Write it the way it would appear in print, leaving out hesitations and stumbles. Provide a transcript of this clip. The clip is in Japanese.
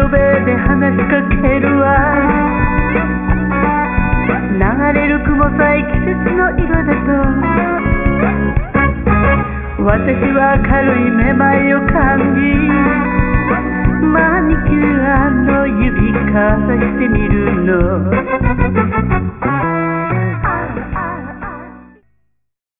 窓辺で話しかけるわ。流れる雲さえ季節の色だと、私は軽いめまいを感じ、マニキュアの指かざしてみるの。